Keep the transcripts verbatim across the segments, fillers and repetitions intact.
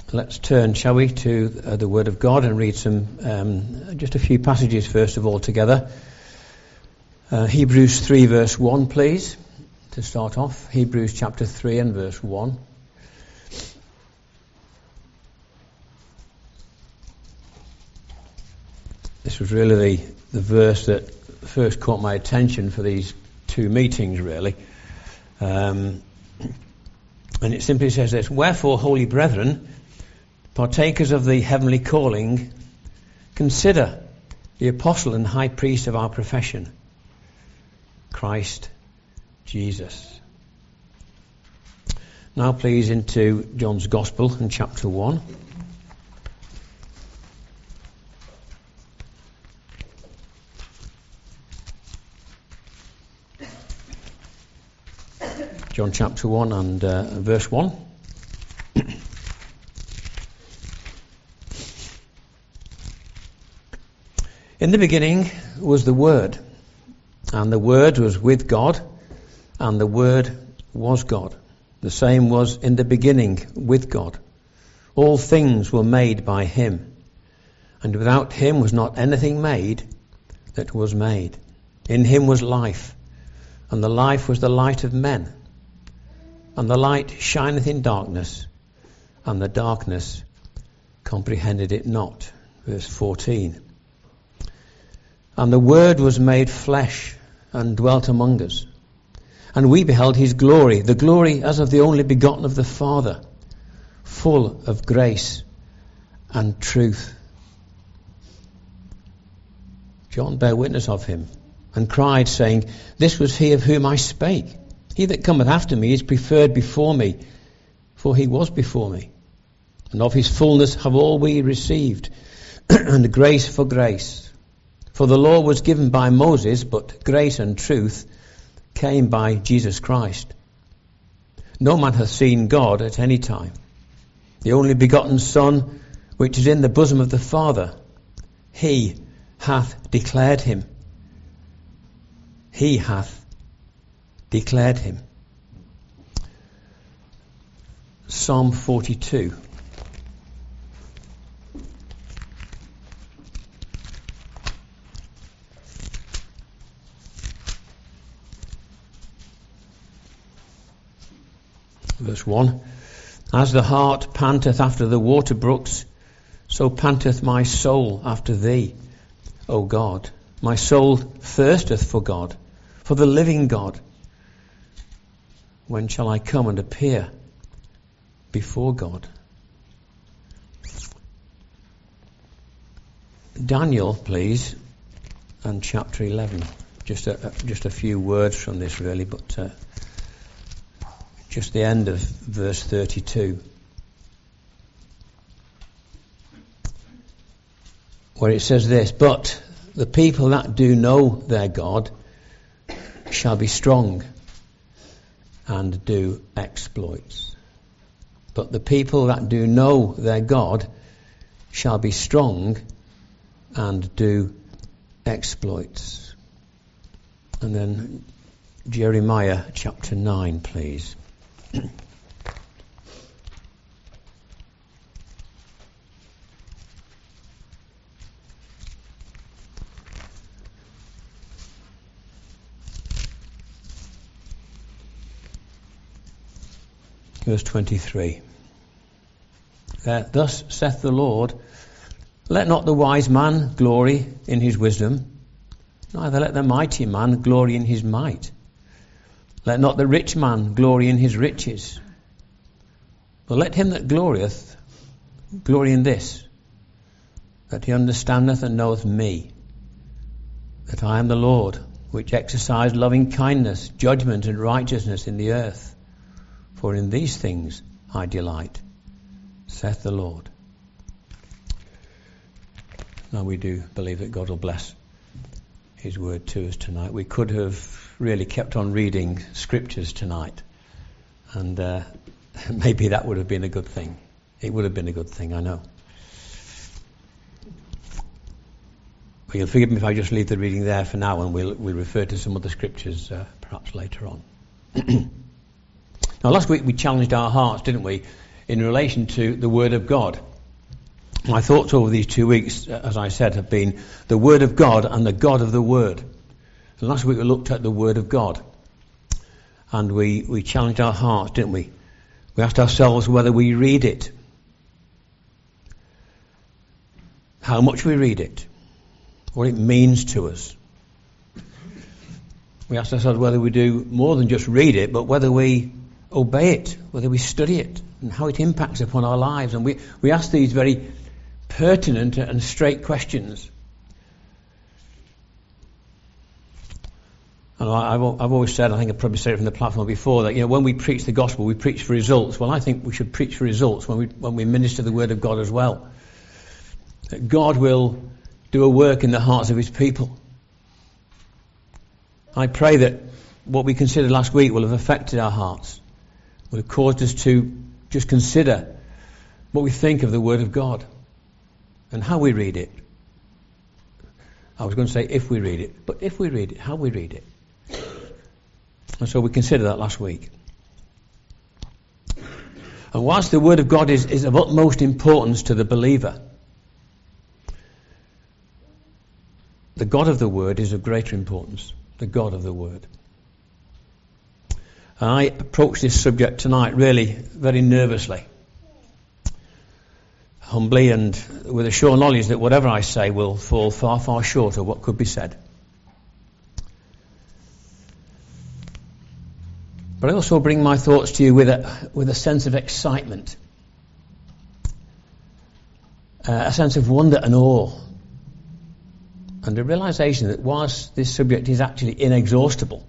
Let's turn, shall we, to uh, the Word of God and read some, um, just a few passages first of all together. Uh, Hebrews three verse one, please, to start off. Hebrews chapter three and verse one. This was really the, the verse that first caught my attention for these two meetings, really. Um, and it simply says this: "Wherefore, holy brethren, partakers of the heavenly calling, consider the apostle and high priest of our profession, Christ Jesus." Now please into John's Gospel in chapter one. John chapter one and uh, verse one. "In the beginning was the Word, and the Word was with God, and the Word was God. The same was in the beginning with God. All things were made by him, and without him was not anything made that was made. In him was life, and the life was the light of men. And the light shineth in darkness, and the darkness comprehended it not." Verse fourteen. "And the Word was made flesh, and dwelt among us. And we beheld his glory, the glory as of the only begotten of the Father, full of grace and truth." John bare witness of him, and cried, saying, "This was he of whom I spake. He that cometh after me is preferred before me, for he was before me. And of his fullness have all we received, and grace for grace. For the law was given by Moses, but grace and truth came by Jesus Christ. No man hath seen God at any time. The only begotten Son, which is in the bosom of the Father, he hath declared him." He hath declared him. Psalm forty-two. Verse one. "As the hart panteth after the water brooks, so panteth my soul after thee, O God. My soul thirsteth for God, for the living God. When shall I come and appear before God?" Daniel, please, and chapter eleven. Just a, just a few words from this, really, but uh, just the end of verse thirty-two, where it says this: "But the people that do know their God shall be strong and do exploits." But the people that do know their God shall be strong and do exploits. And then Jeremiah chapter nine, please. Verse twenty-three. Uh, "Thus saith the Lord, let not the wise man glory in his wisdom, neither let the mighty man glory in his might. Let not the rich man glory in his riches, but let him that glorieth glory in this, that he understandeth and knoweth me, that I am the Lord, which exercise loving kindness, judgment, and righteousness in the earth. For in these things I delight, saith the Lord." Now we do believe that God will bless his word to us tonight. We could have really kept on reading scriptures tonight, and uh, maybe that would have been a good thing. It would have been a good thing, I know. But you'll forgive me if I just leave the reading there for now, and we'll, we'll refer to some other scriptures uh, perhaps later on. Now, last week we challenged our hearts, didn't we, in relation to the Word of God. My thoughts over these two weeks, as I said, have been the Word of God and the God of the Word. And last week we looked at the Word of God. And we, we challenged our hearts, didn't we? We asked ourselves whether we read it. How much we read it. What it means to us. We asked ourselves whether we do more than just read it, but whether we obey it, whether we study it, and how it impacts upon our lives. And we, we ask these very pertinent and straight questions. And I've, I've always said, I think I've probably said it from the platform before, that you know when we preach the gospel, we preach for results. Well, I think we should preach for results when we when we minister the word of God as well. That God will do a work in the hearts of His people. I pray that what we considered last week will have affected our hearts, will have caused us to just consider what we think of the Word of God and how we read it. I was going to say if we read it, but if we read it, how we read it. And so we considered that last week. And whilst the Word of God is, is of utmost importance to the believer, the God of the Word is of greater importance. The God of the Word. And I approach this subject tonight really very nervously. Humbly and with a sure knowledge that whatever I say will fall far, far short of what could be said. But I also bring my thoughts to you with a, with a sense of excitement. Uh, a sense of wonder and awe. And the realization that whilst this subject is actually inexhaustible,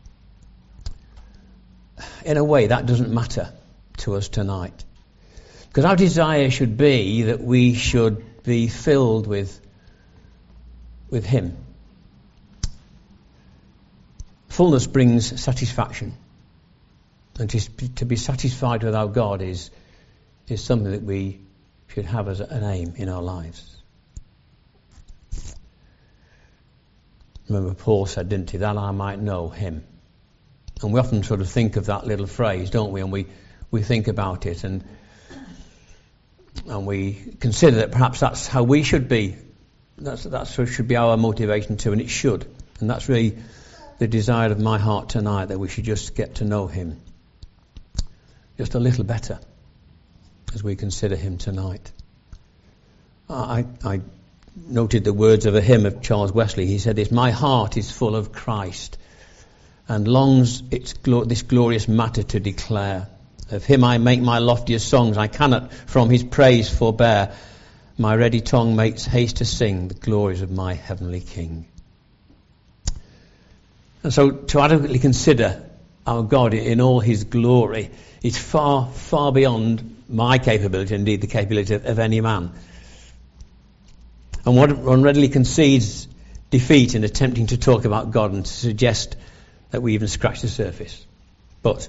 in a way that doesn't matter to us tonight. Because our desire should be that we should be filled with, with Him. Fullness brings satisfaction. And to, to be satisfied with our God is, is something that we should have as an aim in our lives. Remember Paul said, didn't he, that I might know Him. And we often sort of think of that little phrase, don't we? And we, we think about it and and we consider that perhaps that's how we should be. That's that should be our motivation too, and it should. And that's really the desire of my heart tonight, that we should just get to know Him just a little better as we consider Him tonight. I, I noted the words of a hymn of Charles Wesley. He said, "It's my heart is full of Christ, and longs its glo- this glorious matter to declare. Of Him I make my loftiest songs, I cannot from His praise forbear. My ready tongue makes haste to sing the glories of my heavenly King." And so to adequately consider our God in all His glory is far, far beyond my capability, indeed the capability of, of any man. And one readily concedes defeat in attempting to talk about God and to suggest that we even scratch the surface. But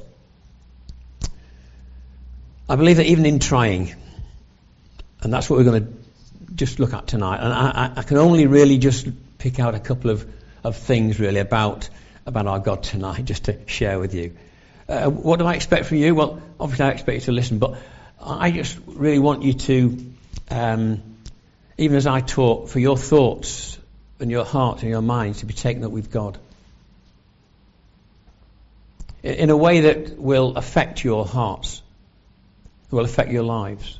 I believe that even in trying, and that's what we're going to just look at tonight, and I, I can only really just pick out a couple of, of things really about about our God tonight, just to share with you. Uh, what do I expect from you? Well, obviously I expect you to listen, but I just really want you to, um, even as I talk, for your thoughts and your heart and your minds to be taken up with God. In a way that will affect your hearts, will affect your lives.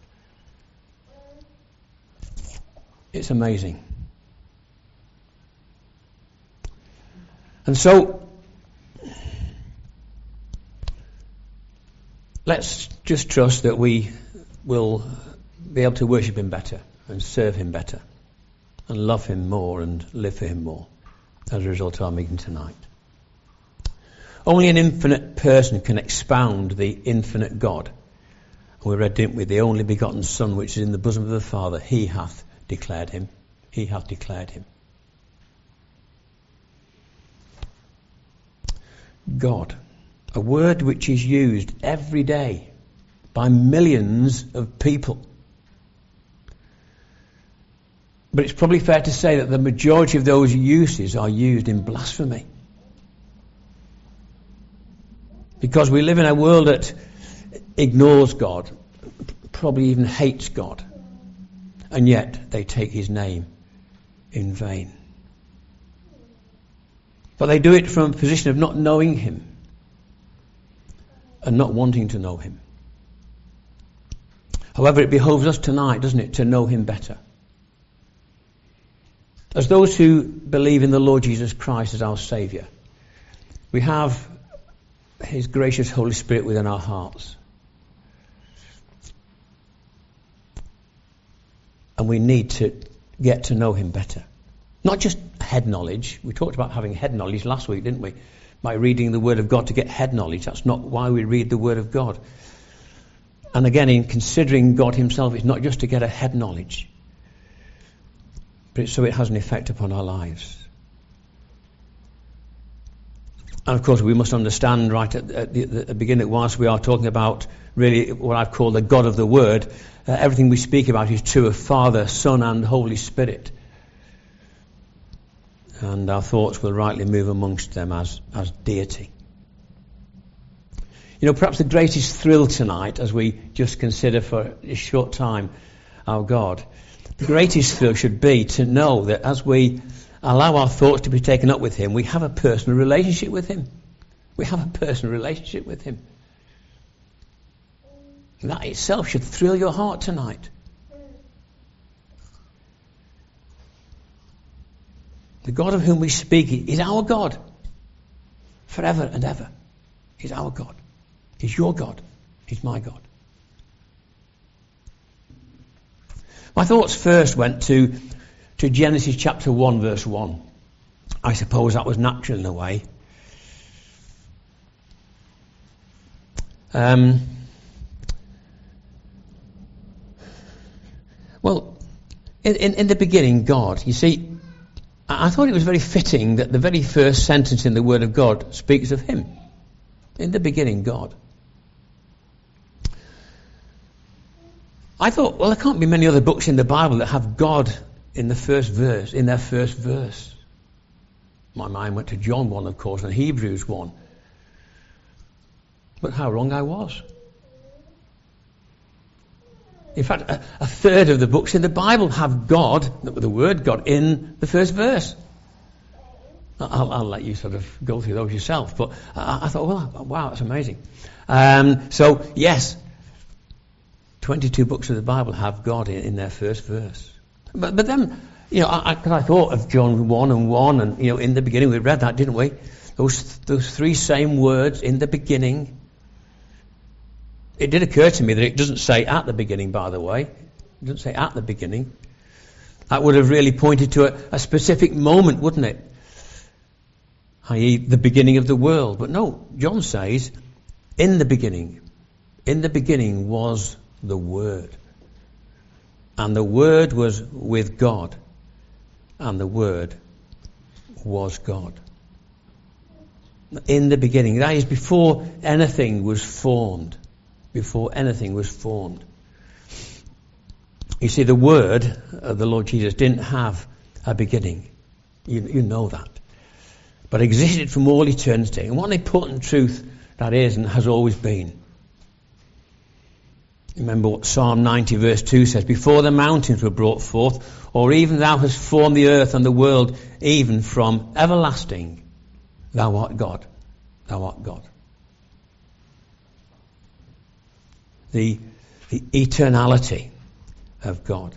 It's amazing. And so, let's just trust that we will be able to worship Him better and serve Him better and love Him more and live for Him more as a result of our meeting tonight. Only an infinite person can expound the infinite God. We read, didn't we, the only begotten Son which is in the bosom of the Father, He hath declared Him. He hath declared Him. God, a word which is used every day by millions of people. But it's probably fair to say that the majority of those uses are used in blasphemy. Because we live in a world that ignores God probably even hates God, and yet they take his name in vain. But they do it from a position of not knowing him and not wanting to know him. However, it behoves us tonight, doesn't it, to know him better. As those who believe in the Lord Jesus Christ as our Saviour, we have his gracious Holy Spirit within our hearts. And we need to get to know him better. Not just head knowledge. We talked about having head knowledge last week, didn't we? By reading the Word of God to get head knowledge. That's not why we read the Word of God. And again, in considering God himself, it's not just to get a head knowledge, but it's so it has an effect upon our lives. And of course, we must understand right at, at, the, at the beginning, whilst we are talking about really what I've called the God of the Word, uh, everything we speak about is true of Father, Son and Holy Spirit. And our thoughts will rightly move amongst them as, as deity. You know, perhaps the greatest thrill tonight, as we just consider for a short time our God, the greatest thrill should be to know that as we allow our thoughts to be taken up with him, we have a personal relationship with him. We have a personal relationship with him. And that itself should thrill your heart tonight. The God of whom we speak is our God. Forever and ever. He's our God. He's your God. He's my God. My thoughts first went to, to Genesis chapter one, verse one. I suppose that was natural in a way. Um, well, in, in, in the beginning, God, you see, I thought it was very fitting that the very first sentence in the Word of God speaks of him. In the beginning, God. I thought, well, there can't be many other books in the Bible that have God in the first verse, in their first verse. My mind went to John one, of course, and Hebrews one. But how wrong I was. In fact, a, a third of the books in the Bible have God, the word God, in the first verse. I'll, I'll let you sort of go through those yourself. But I, I thought, well, wow, that's amazing. Um, so, yes, twenty-two books of the Bible have God in, in their first verse. But, but then, you know, I, I, I thought of John one and one, and, you know, in the beginning, we read that, didn't we? Those, those three same words, in the beginning. It did occur to me that it doesn't say at the beginning, by the way. It doesn't say at the beginning. That would have really pointed to a, a specific moment, wouldn't it? that is the beginning of the world. But no, John says, in the beginning. In the beginning was the Word. And the Word was with God. And the Word was God. In the beginning. That is before anything was formed. Before anything was formed. You see, the Word of the Lord Jesus didn't have a beginning. You, you know that. But existed from all eternity. And what an important truth that is and has always been. Remember what Psalm ninety verse two says. Before the mountains were brought forth, or even thou hast formed the earth and the world, even from everlasting, thou art God. Thou art God. The, the eternality of God.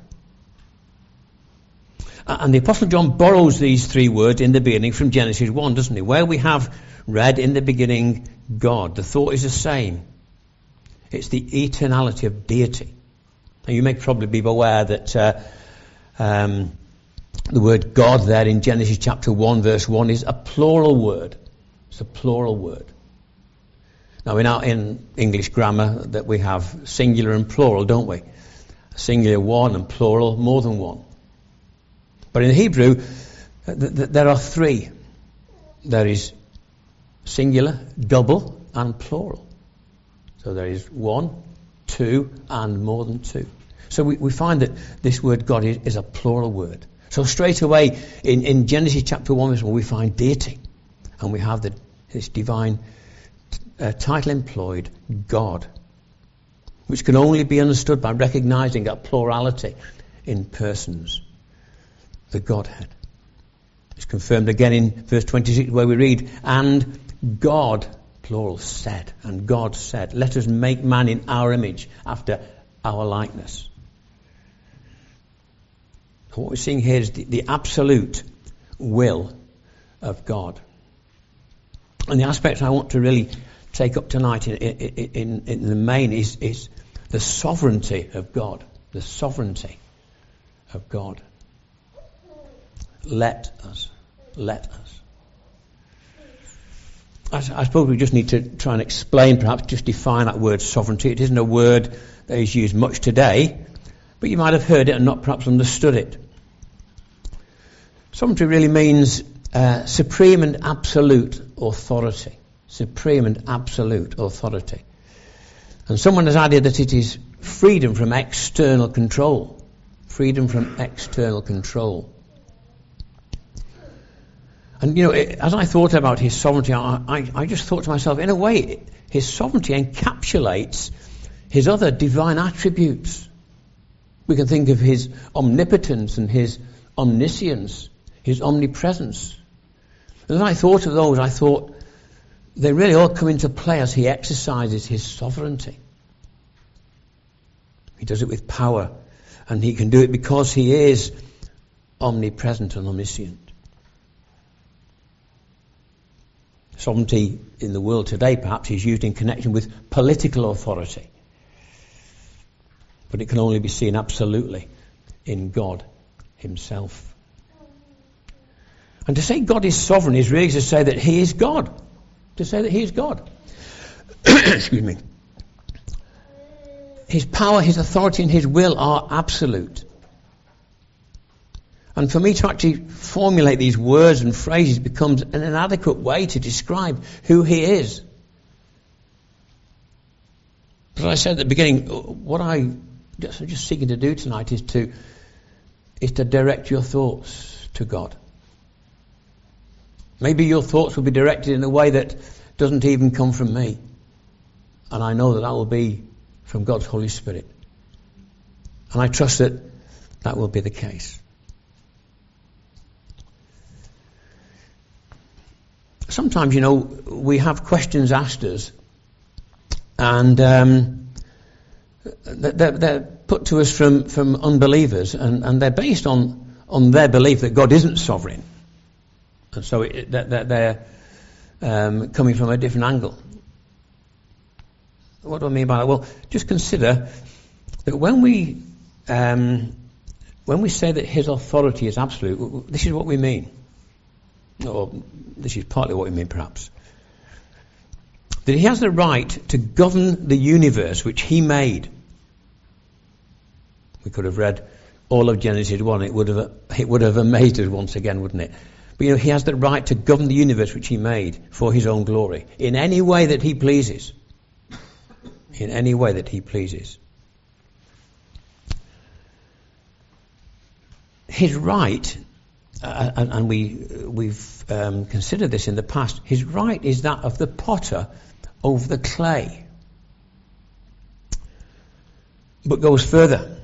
And the Apostle John borrows these three words in the beginning from Genesis one, doesn't he? Where we have read in the beginning God. The thought is the same. It's the eternality of deity. And you may probably be aware that uh, um, the word God there in Genesis chapter one verse one is a plural word. It's a plural word. Now in our in English grammar that we have singular and plural, don't we? Singular one and plural more than one. But in Hebrew, th- th- there are three. There is singular, double, and plural. So there is one, two, and more than two. So we, we find that this word God is, is a plural word. So straight away in, in Genesis chapter one, we find deity. And we have the, this divine uh, title employed, God. which can only be understood by recognizing a plurality in persons, the Godhead. It's confirmed again in verse twenty-six where we read, and God, plural, said, and God said, let us make man in our image, after our likeness. What we're seeing here is the, the absolute will of God. And the aspect I want to really take up tonight in, in, in, in the main is, is the sovereignty of God. The sovereignty of God. Let us. Let us. I, I suppose we just need to try and explain, perhaps just define that word sovereignty. It isn't a word that is used much today, but you might have heard it and not perhaps understood it. Sovereignty really means uh, supreme and absolute authority. Supreme and absolute authority. And someone has added that it is freedom from external control. Freedom from external control. And, you know, it, as I thought about his sovereignty, I, I, I just thought to myself, in a way, his sovereignty encapsulates his other divine attributes. We can think of his omnipotence and his omniscience, his omnipresence. And as I thought of those, I thought they really all come into play as he exercises his sovereignty. He does it with power, and he can do it because he is omnipresent and omniscient. Sovereignty in the world today perhaps is used in connection with political authority. But it can only be seen absolutely in God himself. And to say God is sovereign is really to say that he is God. To say that he is God. Excuse me. His power, his authority and his will are absolute. And for me to actually formulate these words and phrases becomes an inadequate way to describe who he is. But as I said at the beginning, what I just, I'm just seeking to do tonight is to is to direct your thoughts to God. Maybe your thoughts will be directed in a way that doesn't even come from me. And I know that that will be from God's Holy Spirit. And I trust that that will be the case. Sometimes, you know, we have questions asked us, and um, they're, they're put to us from, from unbelievers, and, and they're based on, on their belief that God isn't sovereign. And so it, that they're um, coming from a different angle. What do I mean by that? Well, just consider that when we um, when we say that his authority is absolute, this is what we mean. Or this is partly what we mean, perhaps. That he has the right to govern the universe which he made. We could have read all of Genesis one. It would have it would have amazed us once again, wouldn't it? But you know, he has the right to govern the universe which he made for his own glory, in any way that he pleases. In any way that he pleases. His right, uh, and, and we, we've um, considered this in the past, his right is that of the potter over the clay. But goes further.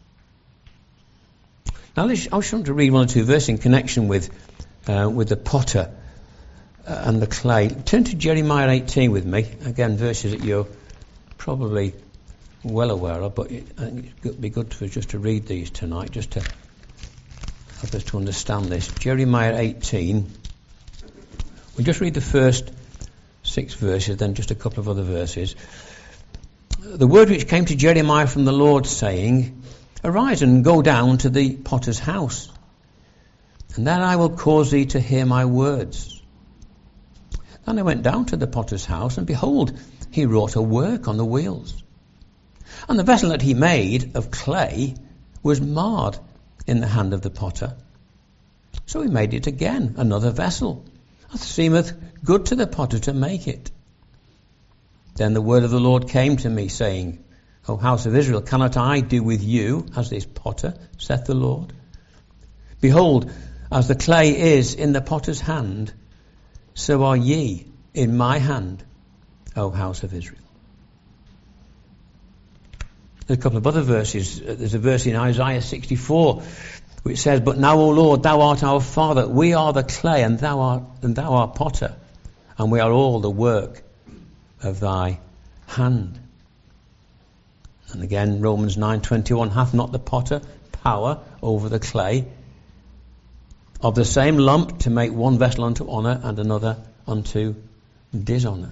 Now, this, I just want to read one or two verses in connection with uh, with the potter uh, and the clay. Turn to Jeremiah eighteen with me. Again, verses that you're probably well aware of, but it, I think it would be good for just to read these tonight, just to help us to understand this. Jeremiah eighteen. We'll just read the first six verses, then just a couple of other verses. The word which came to Jeremiah from the Lord, saying, Arise and go down to the potter's house, and then I will cause thee to hear my words. Then I went down to the potter's house, and behold, he wrought a work on the wheels. And the vessel that he made of clay was marred in the hand of the potter. So he made it again, another vessel, that seemeth good to the potter to make it. Then the word of the Lord came to me, saying, O house of Israel, cannot I do with you as this potter, saith the Lord? Behold, as the clay is in the potter's hand, so are ye in my hand, O house of Israel. There's a couple of other verses. There's a verse in Isaiah sixty-four which says, "But now, O Lord, thou art our Father. We are the clay, and thou art, and thou art potter, and we are all the work of thy hand." And again, Romans nine twenty-one, "Hath not the potter power over the clay, of the same lump to make one vessel unto honour and another unto dishonour?"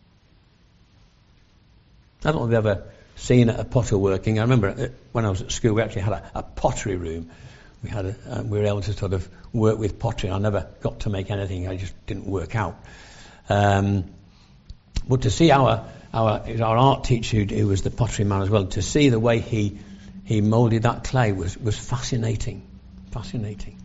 I don't know if you've ever seen a potter working. I remember when I was at school, we actually had a, a pottery room. We had a, uh, we were able to sort of work with pottery. I never got to make anything. I just didn't work out. Um, but to see our our our art teacher, who, who was the pottery man as well, to see the way he he moulded that clay was was fascinating, fascinating.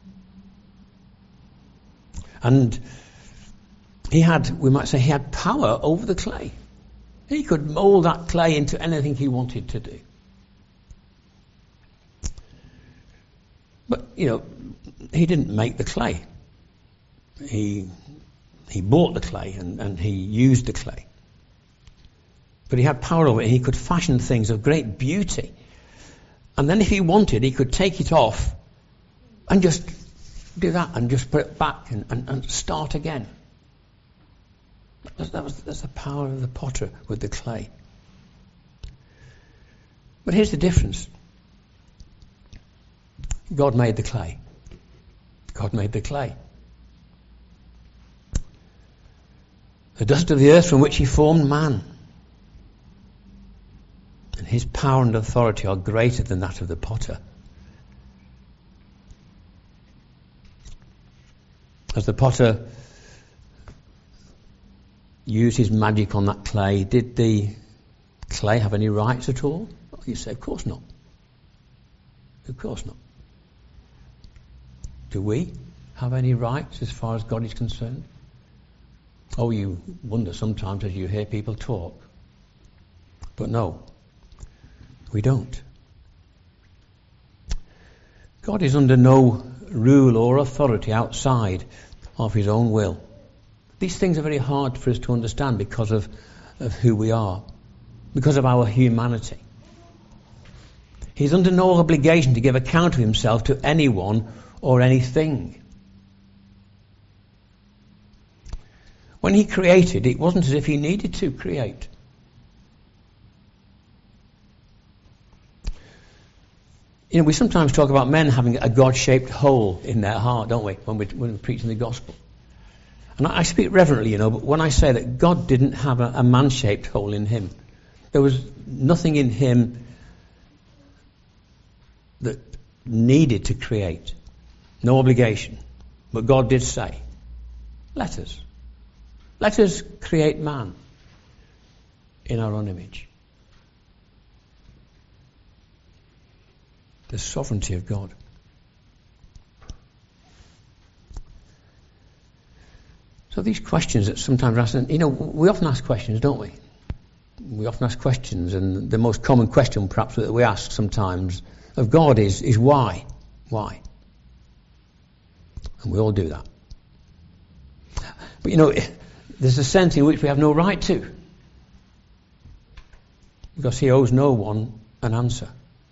And he had, we might say, he had power over the clay. He could mould that clay into anything he wanted to do. But, you know, he didn't make the clay. He he bought the clay and, and he used the clay. But he had power over it. He could fashion things of great beauty. And then if he wanted, he could take it off and just do that and just put it back and, and, and start again. That was, that's the power of the potter with the clay. But here's the difference. God made the clay. God made the clay. The dust of the earth from which he formed man. And his power and authority are greater than that of the potter. As the potter used his magic on that clay, did the clay have any rights at all? You say, of course not. Of course not. Do we have any rights as far as God is concerned? Oh, you wonder sometimes as you hear people talk. But no, we don't. God is under no rule or authority outside of his own will. These things are very hard for us to understand because of, of who we are, because of our humanity. He's under no obligation to give account of himself to anyone or anything. When he created, it wasn't as if he needed to create. You know, we sometimes talk about men having a God-shaped hole in their heart, don't we, when, we, when we're preaching the gospel. And I speak reverently, you know, but when I say that God didn't have a, a man-shaped hole in him, there was nothing in him that needed to create. No obligation. But God did say, let us. Let us create man in our own image. The sovereignty of God. So these questions that sometimes are asked, you know, we often ask questions, don't we? We often ask questions, and the most common question perhaps that we ask sometimes of God is, is why? Why? And we all do that. But you know, there's a sense in which we have no right to. Because he owes no one an answer.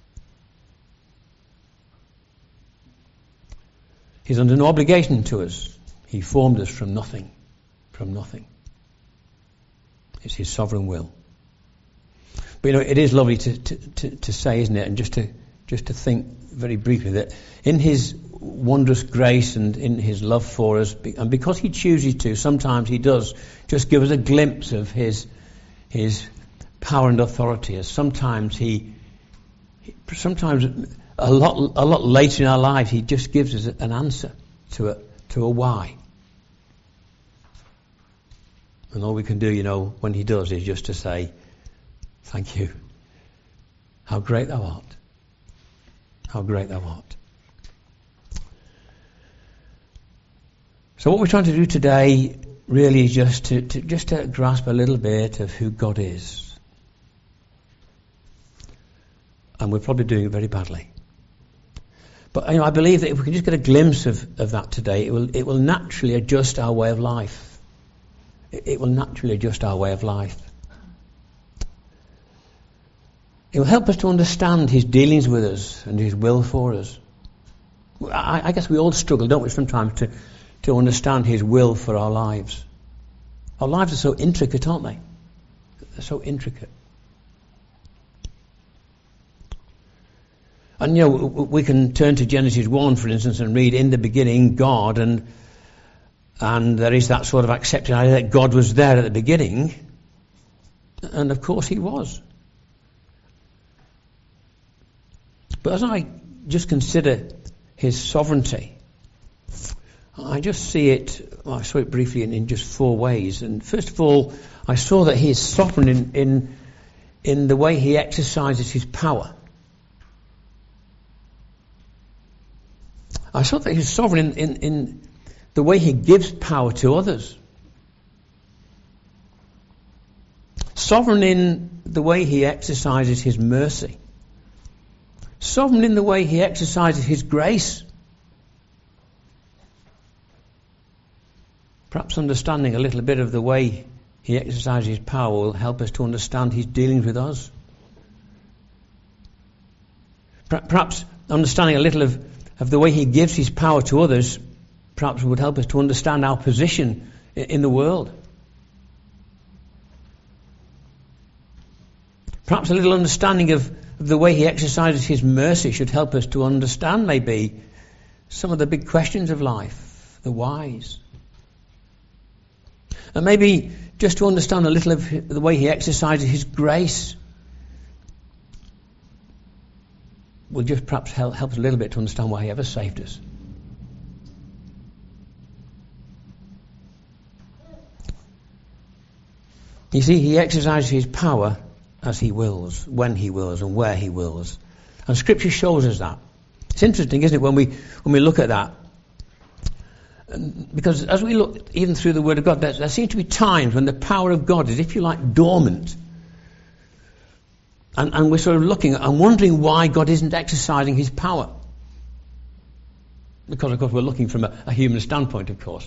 He's under no obligation to us. He formed us from nothing. From nothing. It's his sovereign will. But you know, it is lovely to, to, to, to say, isn't it? And just to just to think very briefly that in his wondrous grace and in his love for us, and because he chooses to, sometimes he does just give us a glimpse of his his power and authority. As sometimes he, sometimes a lot a lot later in our lives, he just gives us an answer to a to a why. And all we can do, you know, when he does, is just to say, thank you. How great thou art. How great thou art. So what we're trying to do today really is just to, to just to grasp a little bit of who God is. And we're probably doing it very badly. But you know, I believe that if we can just get a glimpse of, of that today, it will it will naturally adjust our way of life. It, it will naturally adjust our way of life. It will help us to understand his dealings with us and his will for us. I, I guess we all struggle, don't we, sometimes to, to understand his will for our lives. Our lives are so intricate, aren't they? They're so intricate. And, you know, we can turn to Genesis one, for instance, and read, in the beginning, God, and and there is that sort of accepted idea that God was there at the beginning. And, of course, he was. But as I just consider his sovereignty, I just see it, well, I saw it briefly in, in just four ways. And first of all, I saw that he is sovereign in, in, in the way he exercises his power. I saw that he's sovereign in, in, in the way he gives power to others. Sovereign in the way he exercises his mercy. Sovereign in the way he exercises his grace. Perhaps understanding a little bit of the way he exercises his power will help us to understand his dealings with us. Perhaps understanding a little of of the way he gives his power to others, perhaps would help us to understand our position in the world. Perhaps a little understanding of, of the way he exercises his mercy should help us to understand maybe some of the big questions of life, the whys. And maybe just to understand a little of the way he exercises his grace will just perhaps help, help us a little bit to understand why he ever saved us. You see, he exercises his power as he wills, when he wills, and where he wills. And Scripture shows us that. It's interesting, isn't it, when we when we look at that? Because as we look even through the Word of God, there, there seem to be times when the power of God is, if you like, dormant. And, and we're sort of looking and wondering why God isn't exercising his power. Because, of course, we're looking from a, a human standpoint, of course.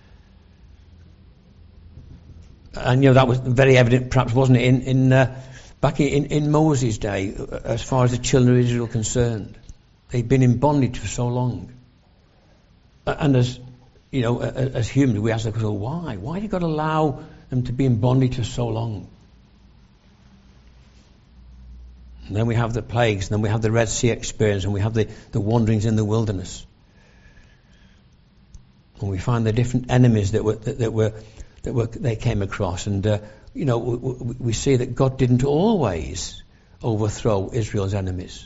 And, you know, that was very evident, perhaps, wasn't it, in, in uh, back in, in Moses' day, as far as the children of Israel are concerned. They'd been in bondage for so long. And as, you know, as humans, we ask the question, why? Why did God allow them to be in bondage for so long? And then we have the plagues, and then we have the Red Sea experience, and we have the, the wanderings in the wilderness. And we find the different enemies that were that, that were that were they came across, and uh, you know we, we see that God didn't always overthrow Israel's enemies.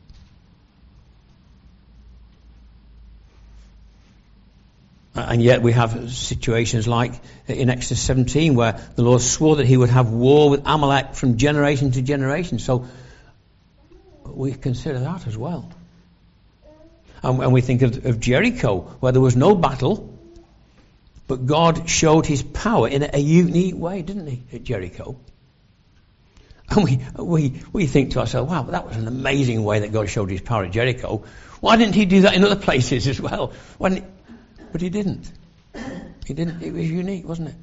And yet we have situations like in Exodus seventeen, where the Lord swore that he would have war with Amalek from generation to generation. So we consider that as well. And, and we think of, of Jericho, where there was no battle, but God showed his power in a, a unique way, didn't he, at Jericho? And we, we, we think to ourselves, wow, that was an amazing way that God showed his power at Jericho. Why didn't he do that in other places as well? When, but he didn't. He didn't. It was unique, wasn't it?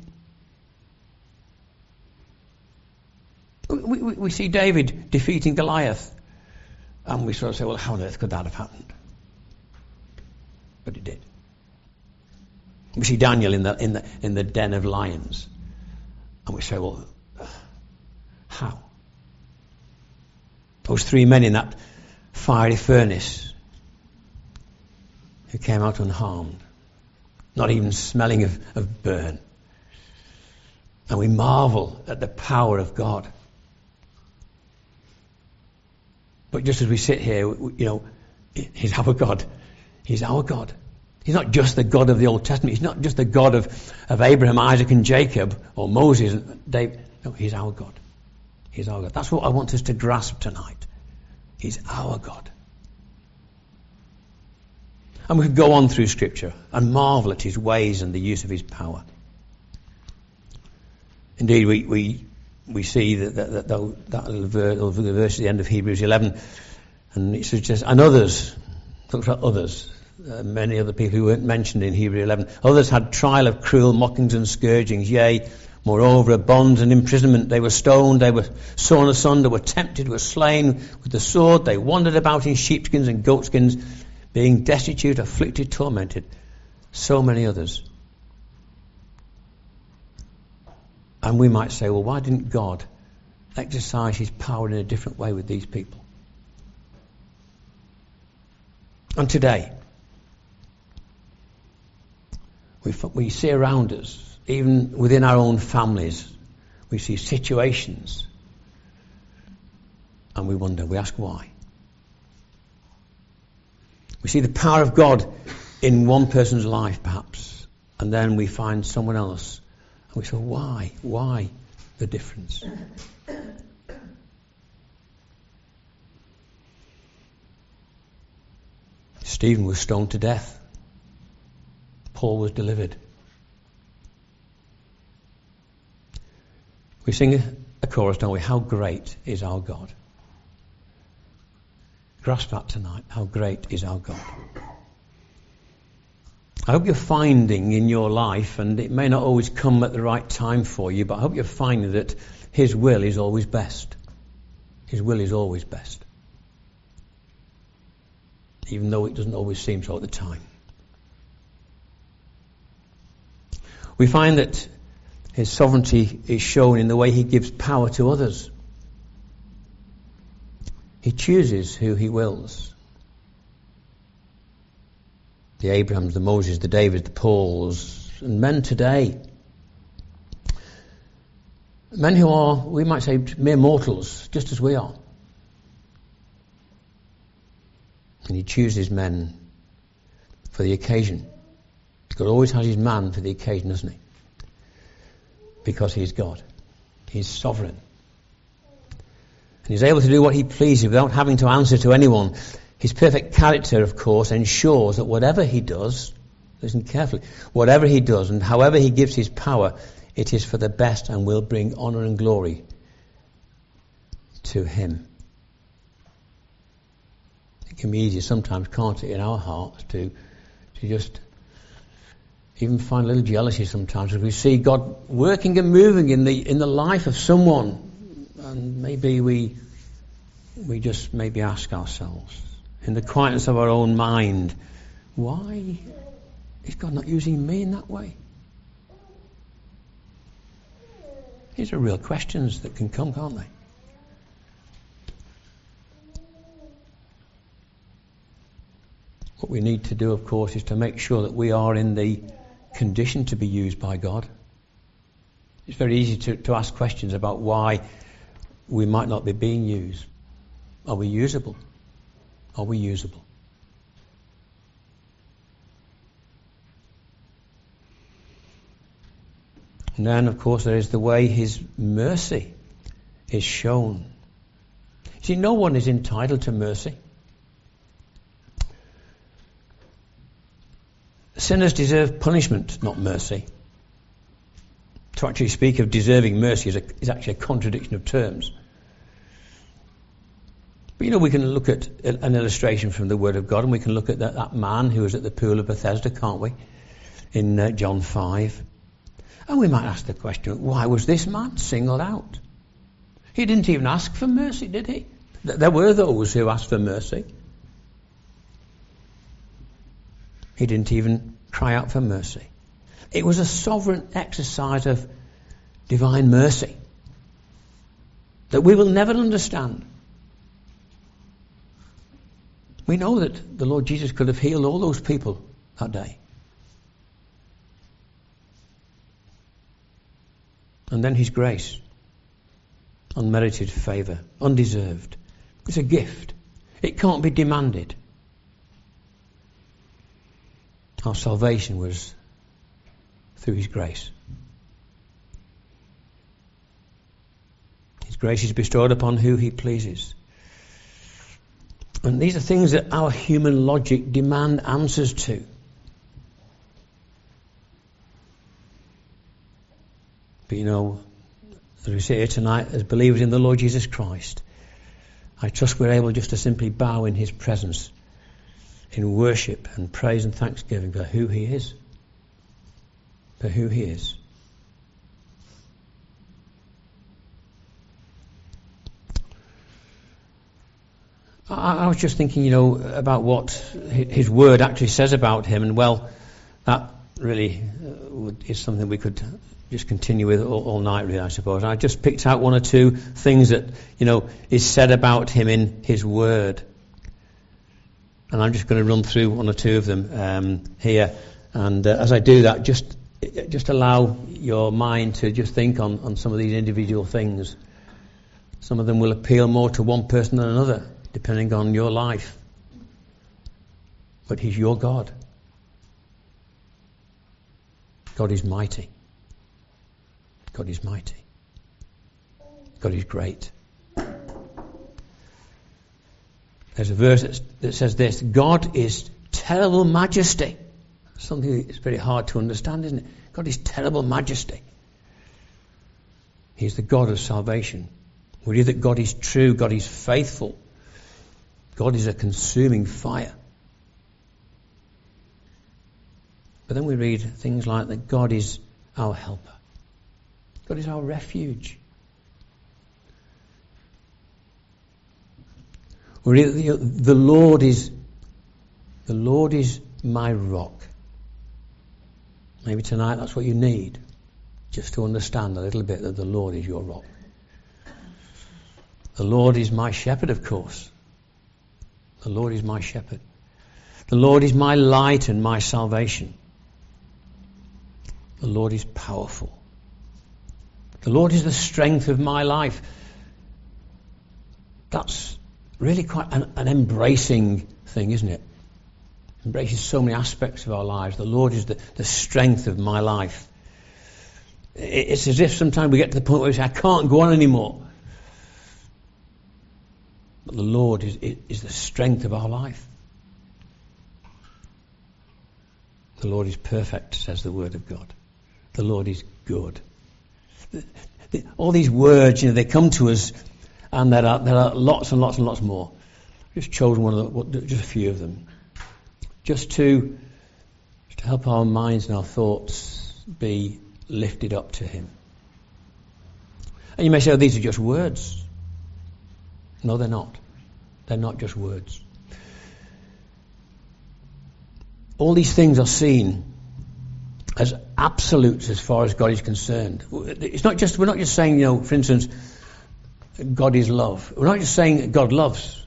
We, we, we see David defeating Goliath. And we sort of say, well, how on earth could that have happened? But it did. We see Daniel in the in the in the den of lions, and we say, well, how? Those three men in that fiery furnace who came out unharmed, not even smelling of, of burn. And we marvel at the power of God. But just as we sit here, you know, he's our God. He's our God. He's not just the God of the Old Testament. He's not just the God of, of Abraham, Isaac and Jacob, or Moses and David. No, he's our God. He's our God. That's what I want us to grasp tonight. He's our God. And we could go on through Scripture and marvel at his ways and the use of his power. Indeed, we... we We see that that, that, that little verse, little verse at the end of Hebrews eleven, and it suggests, and others, talks about others, uh, many other people who weren't mentioned in Hebrews eleven. Others had trial of cruel mockings and scourgings, yea, Moreover, of bonds and imprisonment, they were stoned, they were sawn asunder, were tempted, were slain with the sword. They wandered about in sheepskins and goatskins, being destitute, afflicted, tormented. So many others. And we might say, well, why didn't God exercise his power in a different way with these people? And today, we, we see around us, even within our own families, we see situations and we wonder, we ask why. We see the power of God in one person's life perhaps, and then we find someone else and we say, why? Why the difference? Stephen was stoned to death. Paul was delivered. We sing a chorus, don't we? How great is our God. Grasp that tonight. How great is our God. I hope you're finding in your life, and it may not always come at the right time for you, but I hope you're finding that his will is always best. His will is always best. Even though it doesn't always seem so at the time. We find that his sovereignty is shown in the way he gives power to others. He chooses who he wills. The Abrahams, the Moses, the Davids, the Pauls, and men today. Men who are, we might say, mere mortals, just as we are. And he chooses men for the occasion. God always has his man for the occasion, doesn't he? Because he is God. He is sovereign. And he's able to do what he pleases without having to answer to anyone. His perfect character, of course, ensures that whatever he does, listen carefully, whatever he does and however he gives his power, it is for the best and will bring honour and glory to him. It can be easy sometimes, can't it, in our hearts to, to just even find a little jealousy sometimes as we see God working and moving in the in the life of someone, and maybe we we just maybe ask ourselves in the quietness of our own mind, why is God not using me in that way? These are real questions that can come, can't they? What we need to do, of course, is to make sure that we are in the condition to be used by God. It's very easy to, to ask questions about why we might not be being used. Are we usable? Are we usable? And then, of course, there is the way his mercy is shown. See, no one is entitled to mercy. Sinners deserve punishment, not mercy. To actually speak of deserving mercy is, a, is actually a contradiction of terms. But you know, we can look at an illustration from the Word of God, and we can look at that, that man who was at the pool of Bethesda, can't we? In uh, John five. And we might ask the question, why was this man singled out? He didn't even ask for mercy, did he? There were those who asked for mercy. He didn't even cry out for mercy. It was a sovereign exercise of divine mercy that we will never understand. We know that the Lord Jesus could have healed all those people that day. And then his grace, unmerited favour, undeserved. It's a gift. It can't be demanded. Our salvation was through his grace. His grace is bestowed upon who he pleases. And these are things that our human logic demand answers to. But you know, as we sit here tonight as believers in the Lord Jesus Christ, I trust we're able just to simply bow in his presence in worship and praise and thanksgiving for who he is. For who he is. I, I was just thinking, you know, about what his word actually says about him, and well, that really uh, is something we could just continue with all, all night, really, I suppose. I just picked out one or two things that, you know, is said about him in his word. And I'm just going to run through one or two of them um, here. And uh, as I do that, just just allow your mind to just think on, on some of these individual things. Some of them will appeal more to one person than another, depending on your life. But he's your God. God is mighty. God is mighty. God is great. There's a verse that says this: God is terrible majesty. Something that's very hard to understand, isn't it? God is terrible majesty. He's the God of salvation. We read that God is true, God is faithful. God is a consuming fire. But then we read things like that God is our helper. God is our refuge. We read that the Lord is the Lord is my rock. Maybe tonight that's what you need, just to understand a little bit that the Lord is your rock. The Lord is my shepherd, of course. The Lord is my shepherd. The Lord is my light and my salvation. The Lord is powerful. The Lord is the strength of my life. That's really quite an, an embracing thing, isn't it? Embraces so many aspects of our lives. The Lord is the, the strength of my life. It's as if sometimes we get to the point where we say, I can't go on anymore. But the Lord is, is the strength of our life. The Lord is perfect, says the Word of God. The Lord is good. The, the, all these words, you know, they come to us, and there are there are lots and lots and lots more. I've just chosen one of the, just a few of them. Just to, just to help our minds and our thoughts be lifted up to Him. And you may say, oh, these are just words. No, they're not. They're not just words. All these things are seen as absolutes as far as God is concerned. It's not just, we're not just saying, you know, for instance, God is love. We're not just saying God loves.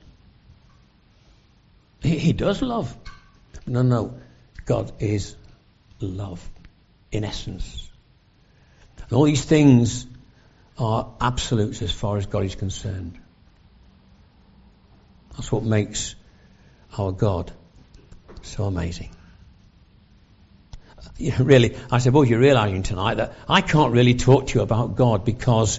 He, he does love. No, no. God is love, in essence. And all these things are absolutes as far as God is concerned. That's what makes our God so amazing. You know, really, I suppose you're realizing tonight that I can't really talk to you about God because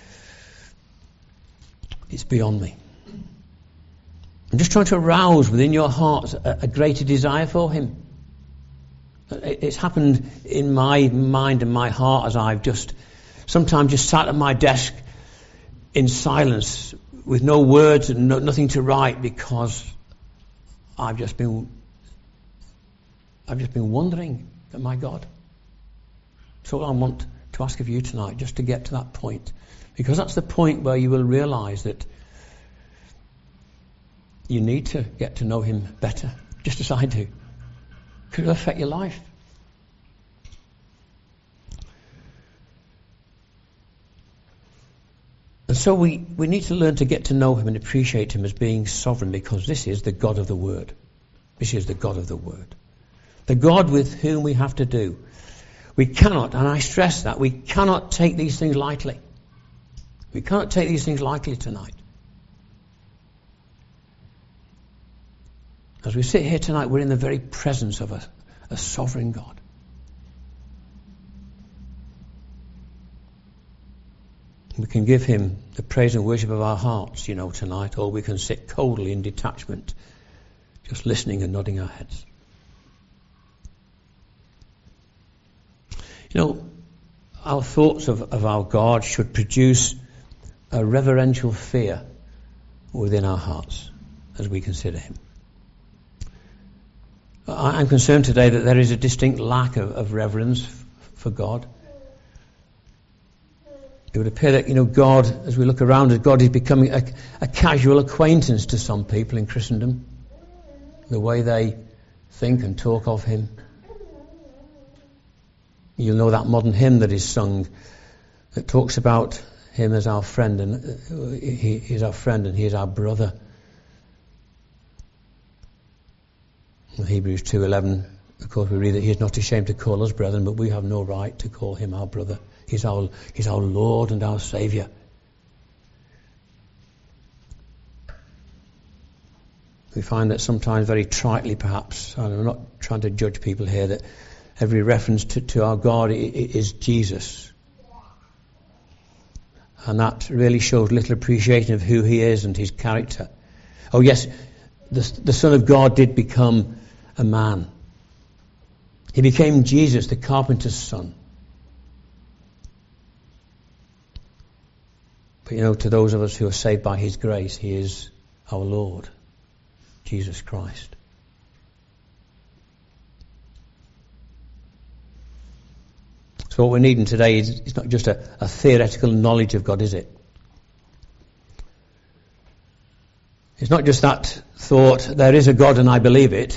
it's beyond me. I'm just trying to arouse within your hearts a, a greater desire for Him. It's happened in my mind and my heart as I've just sometimes just sat at my desk in silence with no words and no, nothing to write, because I've just been I've just been wondering at my God. So I want to ask of you tonight, just to get to that point, because that's the point where you will realize that you need to get to know Him better, just as I do. Could it affect your life? And so we, we need to learn to get to know Him and appreciate Him as being sovereign, because this is the God of the Word. This is the God of the Word. The God with whom we have to do. We cannot, and I stress that, we cannot take these things lightly. We cannot take these things lightly tonight. As we sit here tonight, we're in the very presence of a, a sovereign God. We can give Him the praise and worship of our hearts, you know, tonight, or we can sit coldly in detachment, just listening and nodding our heads. You know, our thoughts of, of our God should produce a reverential fear within our hearts as we consider Him. I'm concerned today that there is a distinct lack of, of reverence f- for God. It would appear that, you know, God, as we look around us, God is becoming a, a casual acquaintance to some people in Christendom. The way they think and talk of him. You'll know that modern hymn that is sung that talks about him as our friend, and he, he is our friend and he is our brother. In Hebrews two eleven, of course, we read that he is not ashamed to call us brethren, but we have no right to call him our brother. He's our, he's our Lord and our Saviour. We find that sometimes very tritely, perhaps, and I'm not trying to judge people here, that every reference to, to our God is Jesus. And that really shows little appreciation of who he is and his character. Oh yes, the, the Son of God did become a man. He became Jesus, the carpenter's son. But you know, to those of us who are saved by his grace, he is our Lord, Jesus Christ. So what we're needing today is it's not just a, a theoretical knowledge of God, is it? It's not just that thought, there is a God and I believe it,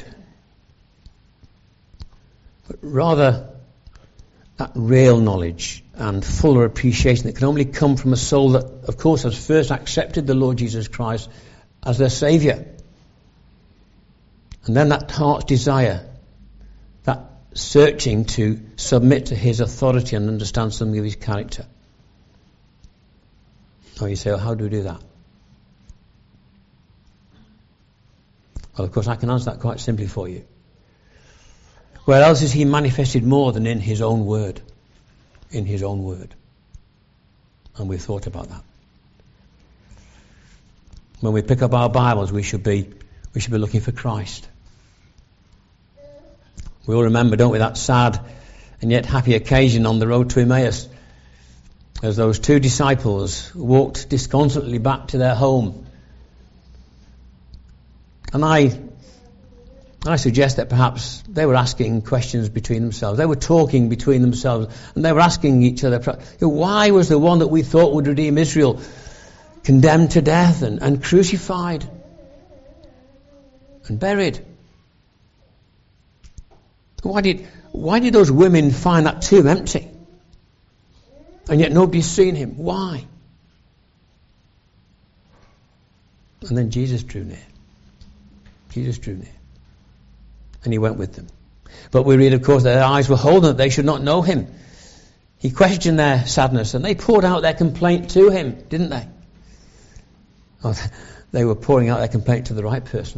but rather that real knowledge and fuller appreciation that can only come from a soul that, of course, has first accepted the Lord Jesus Christ as their Saviour. And then that heart's desire, that searching to submit to his authority and understand something of his character. Oh, you say, well, how do we do that? Well, of course, I can answer that quite simply for you. Where else is he manifested more than in his own word? In his own word. And we've thought about that. When we pick up our Bibles, we should be we should be looking for Christ. We all remember, don't we, that sad and yet happy occasion on the road to Emmaus, as those two disciples walked disconsolately back to their home. And I I suggest that perhaps they were asking questions between themselves. They were talking between themselves, and they were asking each other, why was the one that we thought would redeem Israel condemned to death and, and crucified and buried? Why did why did those women find that tomb empty? And yet nobody's seen him. Why? And then Jesus drew near. Jesus drew near. And he went with them. But we read, of course, that their eyes were holden, that they should not know him. He questioned their sadness, and they poured out their complaint to him, didn't they? Oh, they were pouring out their complaint to the right person.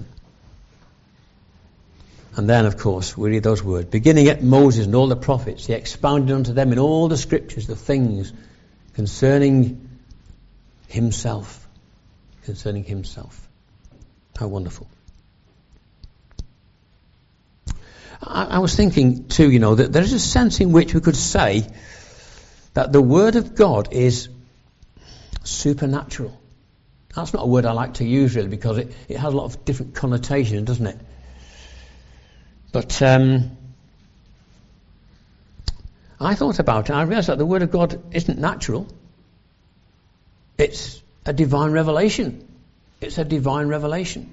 And then, of course, we read those words. Beginning at Moses and all the prophets, he expounded unto them in all the scriptures the things concerning himself. Concerning himself. How wonderful. I, I was thinking, too, you know, that there is a sense in which we could say that the Word of God is supernatural. That's not a word I like to use, really, because it, it has a lot of different connotations, doesn't it? But um, I thought about it, and I realised that the Word of God isn't natural. It's a divine revelation. It's a divine revelation.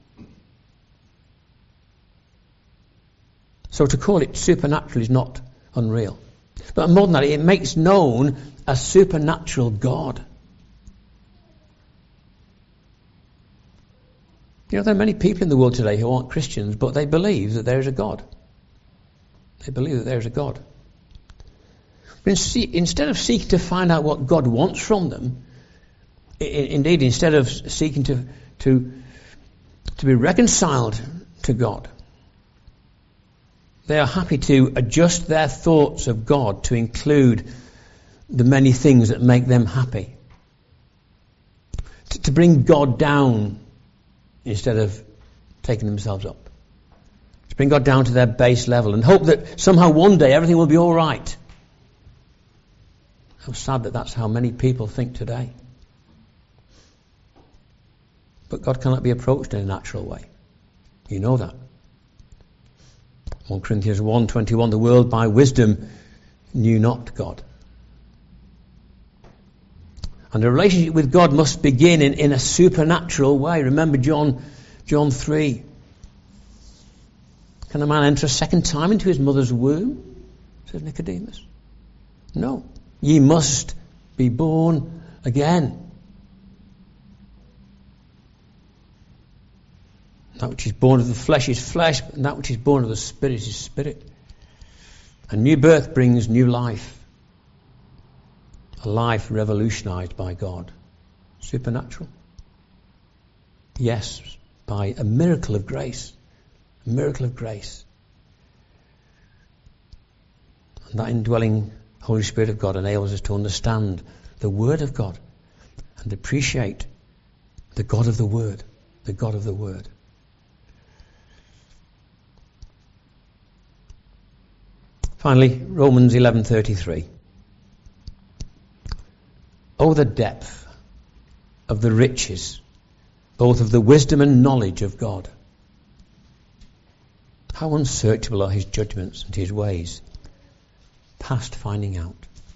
So to call it supernatural is not unreal. But more than that, it makes known a supernatural God. You know, there are many people in the world today who aren't Christians, but they believe that there is a God. They believe that there is a God. But instead of seeking to find out what God wants from them, indeed, instead of seeking to to to be reconciled to God, they are happy to adjust their thoughts of God to include the many things that make them happy. To, to bring God down instead of taking themselves up. To bring God down to their base level and hope that somehow one day everything will be all right. How sad that that's how many people think today. But God cannot be approached in a natural way. You know that. First Corinthians one twenty-one, the world by wisdom knew not God. And the relationship with God must begin in, in a supernatural way. Remember John, John three. Can a man enter a second time into his mother's womb? Says Nicodemus. No. Ye must be born again. That which is born of the flesh is flesh, and that which is born of the Spirit is spirit. A new birth brings new life. A life revolutionized by God. Supernatural. Yes, by a miracle of grace. A miracle of grace. And that indwelling Holy Spirit of God enables us to understand the Word of God and appreciate the God of the Word. The God of the Word. Finally, Romans eleven thirty-three. Oh, the depth of the riches, both of the wisdom and knowledge of God. How unsearchable are his judgments and his ways, past finding out.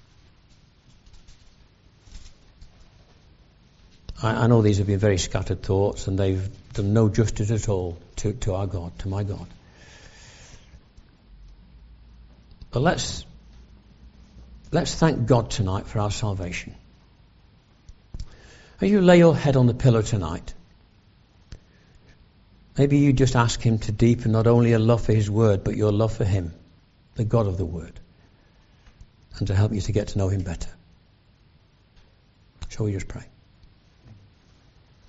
I, I know these have been very scattered thoughts, and they've done no justice at all to, to our God, to my God. But let's let's thank God tonight for our salvation. As you lay your head on the pillow tonight, maybe you just ask him to deepen not only a love for his word, but your love for him, the God of the word, and to help you to get to know him better. Shall we just pray?